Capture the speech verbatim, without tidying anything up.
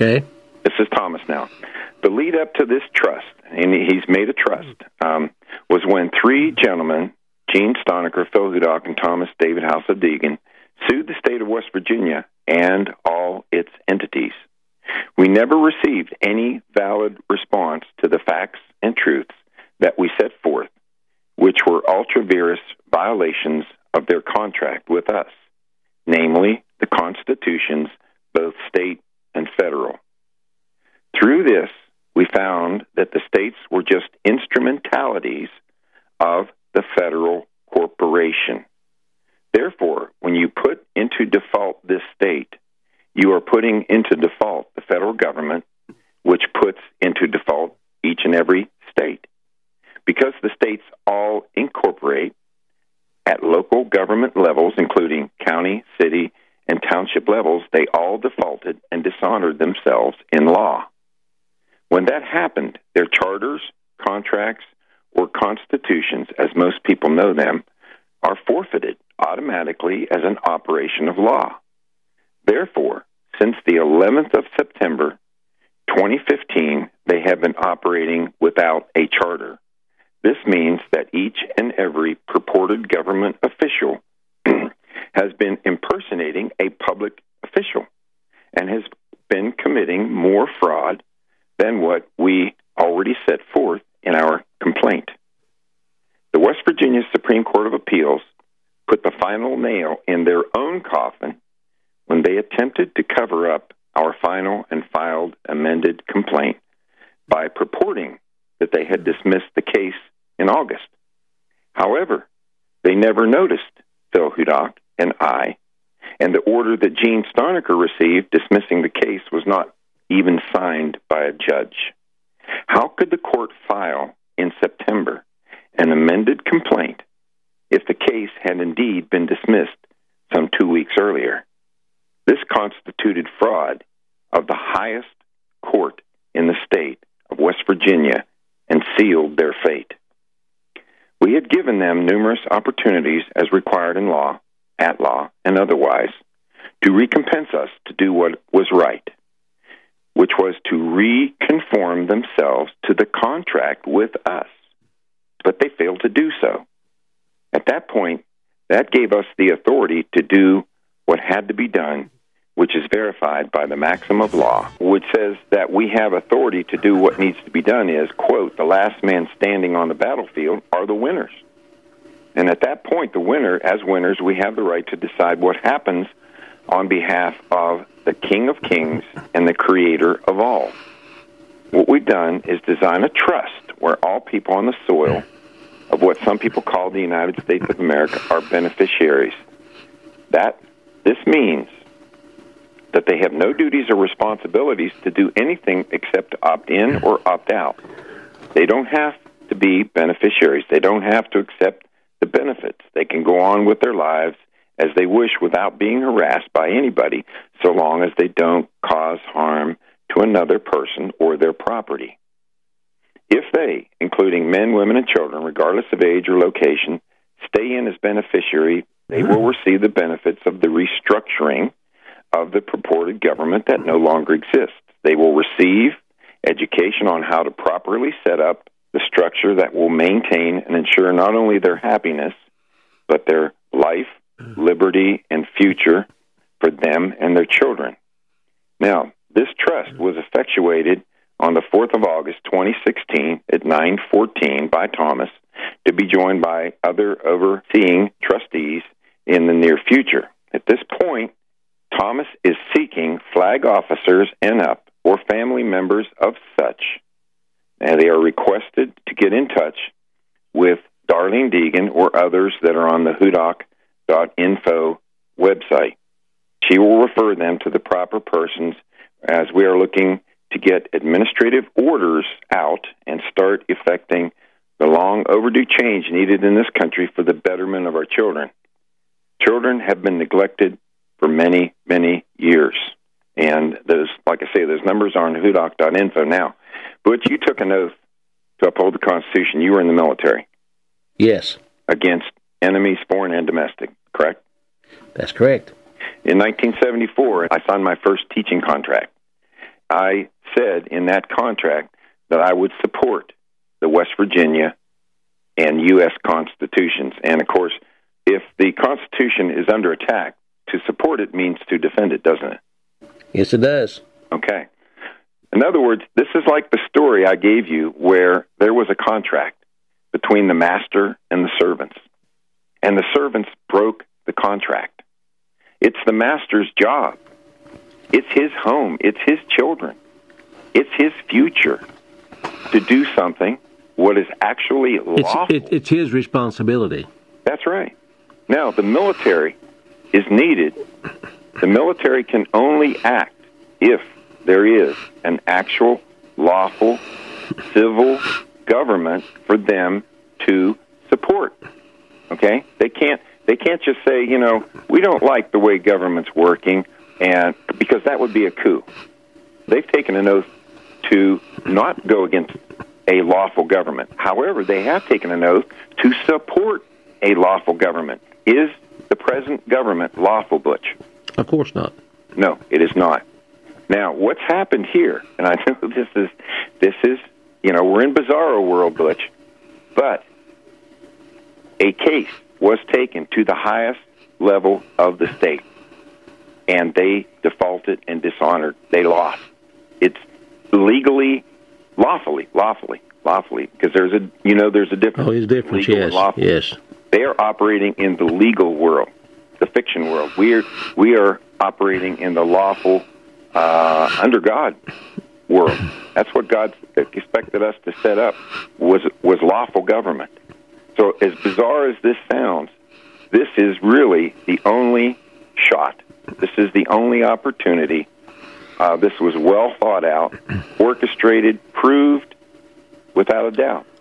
Okay. This is Thomas now. The lead up to this trust, and he's made a trust, um, was when three gentlemen, Gene Stonecker, Phil Hudock, and Thomas David House of Deegan, sued the state of West Virginia and all its entities. We never received any valid response to the facts and truths that we set forth, which were ultra-virus violations of their contract with us, namely the constitutions, both state and federal. Through this, we found that the states were just instrumentalities of the federal corporation. Therefore, when you put into default this state, you are putting into default the federal government, which puts into default each and every state. Because the states all incorporate at local government levels, including county, city, and township levels, they all defaulted and dishonored themselves in law. When that happened, their charters, contracts, or constitutions, as most people know them, are forfeited automatically as an operation of law. Therefore, since the eleventh of September, twenty fifteen, they have been operating without a charter. This means that each and every purported government official has been impersonating a public official and has been committing more fraud than what we already set forth in our complaint. The West Virginia Supreme Court of Appeals put the final nail in their own coffin when they attempted to cover up our final and filed amended complaint by purporting that they had dismissed the case in August. However, they never noticed Phil Hudock and I, and the order that Gene Stonecker received dismissing the case was not even signed by a judge. How could the court file in September an amended complaint if the case had indeed been dismissed some two weeks earlier? This constituted fraud of the highest court in the state of West Virginia and sealed their fate. We had given them numerous opportunities as required in law, at law, and otherwise, to recompense us to do what was right, which was to reconform themselves to the contract with us. But they failed to do so. At that point, that gave us the authority to do what had to be done, which is verified by the maxim of law, which says that we have authority to do what needs to be done is, quote, the last man standing on the battlefield are the winners. And at that point, the winner, as winners, we have the right to decide what happens on behalf of the King of Kings and the Creator of all. What we've done is design a trust where all people on the soil of what some people call the United States of America are beneficiaries. That this means that they have no duties or responsibilities to do anything except to opt in or opt out. They don't have to be beneficiaries. They don't have to accept the benefits. They can go on with their lives as they wish without being harassed by anybody, so long as they don't cause harm to another person or their property. If they, including men, women, and children, regardless of age or location, stay in as beneficiary, they will receive the benefits of the restructuring of the purported government that no longer exists. They will receive education on how to properly set up the structure that will maintain and ensure not only their happiness, but their life, liberty, and future for them and their children. Now, this trust was effectuated on the fourth of August, twenty sixteen, at nine fourteen by Thomas, to be joined by other overseeing trustees in the near future. At this point, Thomas is seeking flag officers and up, or family members of such, and they are requested to get in touch with Darlene Deegan or others that are on the hudock dot info website. She will refer them to the proper persons as we are looking to get administrative orders out and start effecting the long overdue change needed in this country for the betterment of our children. Children have been neglected for many, many years. And those, like I say, those numbers are on hudock dot info now. Butch, you took an oath to uphold the Constitution. You were in the military. Yes. Against enemies, foreign and domestic, correct? That's correct. In nineteen seventy-four, I signed my first teaching contract. I said in that contract that I would support the West Virginia and U S constitutions. And, of course, if the Constitution is under attack, to support it means to defend it, doesn't it? Yes, it does. Okay. In other words, this is like the story I gave you where there was a contract between the master and the servants, and the servants broke the contract. It's the master's job. It's his home. It's his children. It's his future to do something what is actually lawful. It's, it, it's his responsibility. That's right. Now, the military is needed. The military can only act if there is an actual lawful civil government for them to support. Okay? They can't they can't just say, you know, we don't like the way government's working, and because that would be a coup. They've taken an oath to not go against a lawful government. However, they have taken an oath to support a lawful government. Is the present government lawful, Butch? Of course not. No, it is not. Now, what's happened here, and I know this is, this is, you know, we're in bizarro world, Butch, but a case was taken to the highest level of the state, and they defaulted and dishonored. They lost. It's legally, lawfully, lawfully, lawfully, because there's a, you know, there's a difference. Oh, there's a difference, yes, yes. They are operating in the legal world, the fiction world. We are, we are operating in the lawful, uh, under God world. That's what God expected us to set up, was was lawful government. So as bizarre as this sounds, this is really the only shot. This is the only opportunity. Uh, this was well thought out, orchestrated, proved without a doubt.